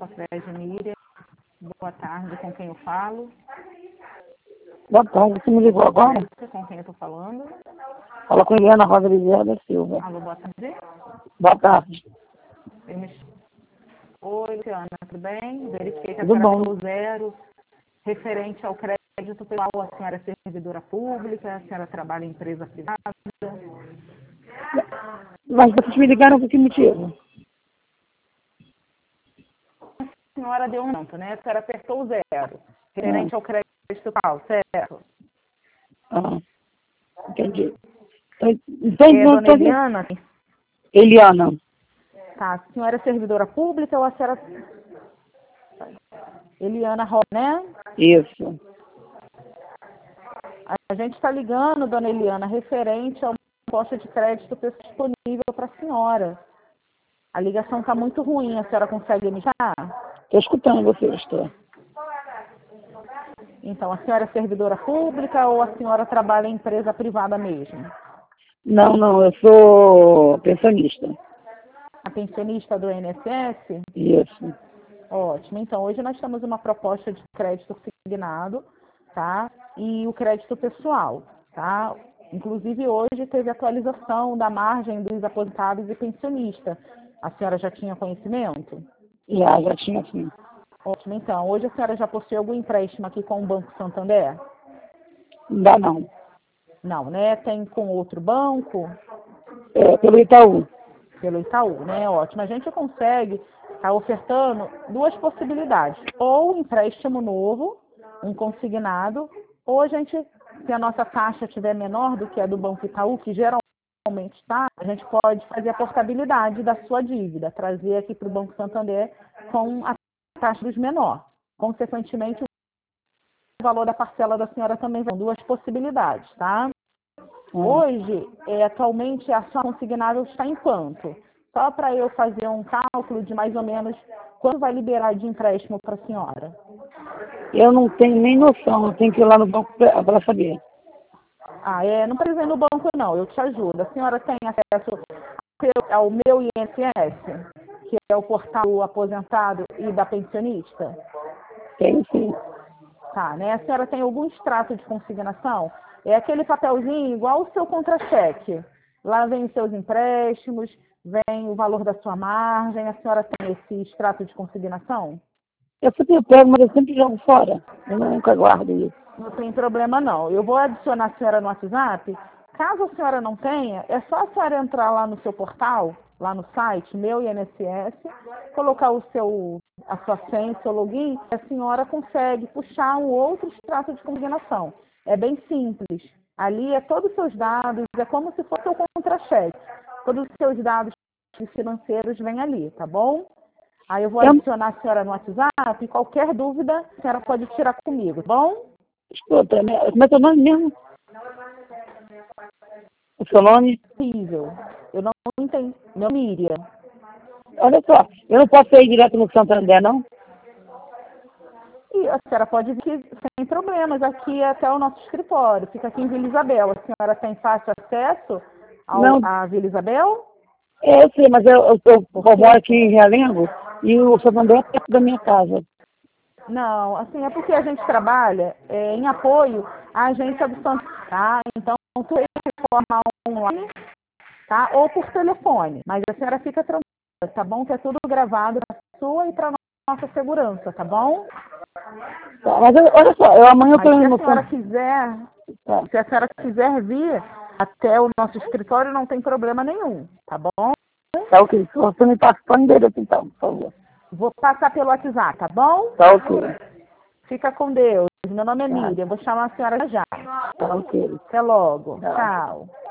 Sofrege Miriam. Boa tarde, com quem eu falo? Boa tarde, você me ligou agora? Com quem eu estou falando? Fala com Eliana Rosa Bezerra da Silva. Alô, boa tarde. Boa tarde. Oi, Luciana, tudo bem? Verifiquei que a Tudo senhora bom. falou zero. Referente ao crédito pessoal, a senhora é servidora pública, a senhora trabalha em empresa privada? Mas vocês me ligaram por que motivo? A senhora deu um tanto, né? A senhora apertou o zero. Referente ao crédito pessoal, certo? Entendi. Dona Eliana? Eliana. Tá, a senhora é servidora pública ou a senhora... Eliana Rosa, né? Isso. A gente está ligando, dona Eliana, referente a uma proposta de crédito disponível para a senhora. A ligação está muito ruim, a senhora consegue me chamar? Estou escutando você, estou. Então, a senhora é servidora pública ou a senhora trabalha em empresa privada mesmo? Não, eu sou pensionista. A pensionista do INSS? Isso. Ótimo. Então, hoje nós temos uma proposta de crédito consignado, tá? E o crédito pessoal, tá? Inclusive, hoje teve atualização da margem dos aposentados e pensionistas. A senhora já tinha conhecimento? Já tinha sim. Ótimo. Então, hoje a senhora já possui algum empréstimo aqui com o Banco Santander? Ainda não. Não, né? Tem com outro banco? Pelo Itaú. Pelo Itaú, né? Ótimo. A gente consegue estar ofertando duas possibilidades. Ou um empréstimo novo, um consignado, ou a gente, se a nossa taxa estiver menor do que a do Banco Itaú, que geralmente está, a gente pode fazer a portabilidade da sua dívida, trazer aqui para o Banco Santander com a taxa dos menor. Consequentemente, o valor da parcela da senhora também são duas possibilidades, tá? Hoje, atualmente, a sua consignável está em quanto? Só para eu fazer um cálculo de mais ou menos quanto vai liberar de empréstimo para a senhora. Eu não tenho nem noção, eu tenho que ir lá no banco para saber. Não precisa ir no banco não, eu te ajudo. A senhora tem acesso ao meu INSS, que é o portal aposentado e da pensionista? Tenho sim. Tá, né? A senhora tem algum extrato de consignação? É aquele papelzinho igual o seu contra-cheque. Lá vem os seus empréstimos, vem o valor da sua margem. A senhora tem esse extrato de consignação? Eu sempre pego, mas eu sempre jogo fora. Eu nunca guardo isso. Não tem problema não. Eu vou adicionar a senhora no WhatsApp. Caso a senhora não tenha, é só a senhora entrar lá no seu portal, lá no site, meu INSS, colocar a sua senha, seu login, e a senhora consegue puxar um outro extrato de consignação. É bem simples. Ali é todos os seus dados, é como se fosse o contra-cheque. Todos os seus dados financeiros vêm ali, tá bom? Aí eu vou adicionar a senhora no WhatsApp e qualquer dúvida a senhora pode tirar comigo, tá bom? Escuta, como é teu nome mesmo? O seu nome? Possível. Eu não entendi. Meu Miriam. Olha só, eu não posso ir direto no Santander, não? E a senhora pode vir aqui sem problemas, aqui até o nosso escritório. Fica aqui em Vila Isabel. A senhora tem fácil acesso à Vila Isabel? Eu sei, mas eu moro aqui em Realengo e o Santander é perto da minha casa. Não, assim, é porque a gente trabalha em apoio à agência do Santander, tá? Então, tu de forma online, tá? Ou por telefone. Mas a senhora fica tranquila, tá bom? Que é tudo gravado para sua e para nossa segurança, tá bom? Tá, mas olha só, amanhã eu tô indo no se a senhora quiser vir até o nosso escritório, não tem problema nenhum, tá bom? Tá ok. Você me passa o endereço então, por favor. Vou passar pelo WhatsApp, tá bom? Tá ok. Fica com Deus. Meu nome é Miriam, vou chamar a senhora já. Tá ok. Até logo. Tchau. Tchau.